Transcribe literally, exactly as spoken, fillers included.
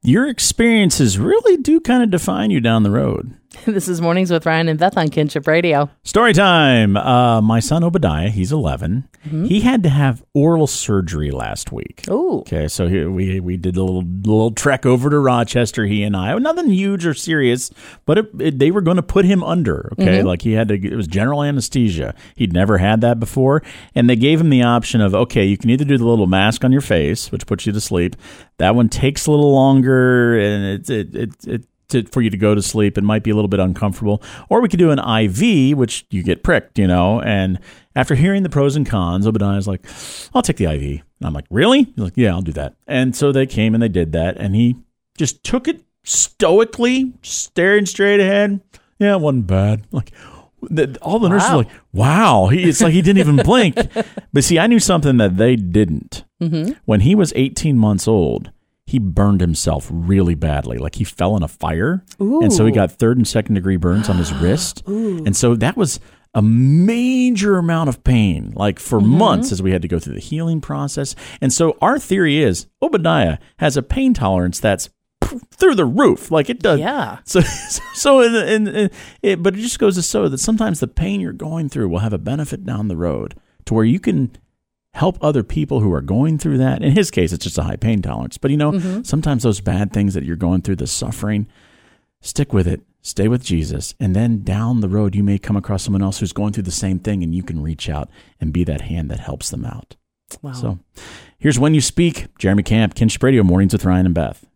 your experiences really do kind of define you down the road. This is Mornings with Ryan and Beth on Kinship Radio. Story time. Uh, my son Obadiah, he's eleven. Mm-hmm. He had to have oral surgery last week. Oh. Okay, so he, we we did a little little trek over to Rochester, he and I. Nothing huge or serious, but it, it, they were going to put him under, okay? Mm-hmm. Like he had to, it was general anesthesia. He'd never had that before. And they gave him the option of, okay, you can either do the little mask on your face, which puts you to sleep. That one takes a little longer, and it it it, it To, for you to go to sleep. It might be a little bit uncomfortable. Or we could do an I V, which you get pricked, you know. And after hearing the pros and cons, Obadiah's like, I'll take the I V. And I'm like, really? He's like, yeah, I'll do that. And so they came and they did that. And he just took it stoically, staring straight ahead. Yeah, it wasn't bad. Like, the, all the wow. nurses were like, wow. He, it's like he didn't even blink. But see, I knew something that they didn't. Mm-hmm. When he was eighteen months old, he burned himself really badly. Like he fell in a fire. Ooh. And so he got third and second degree burns on his wrist. Ooh. And so that was a major amount of pain, like for mm-hmm. months as we had to go through the healing process. And so our theory is Obadiah has a pain tolerance that's through the roof. Like it does. Yeah. So, so in, in, in, it, but it just goes to show that sometimes the pain you're going through will have a benefit down the road to where you can help other people who are going through that. In his case, it's just a high pain tolerance. But, you know, mm-hmm. sometimes those bad things that you're going through, the suffering, stick with it. Stay with Jesus. And then down the road, you may come across someone else who's going through the same thing, and you can reach out and be that hand that helps them out. Wow. So here's When You Speak. Jeremy Camp, Kinship Radio, Mornings with Ryan and Beth.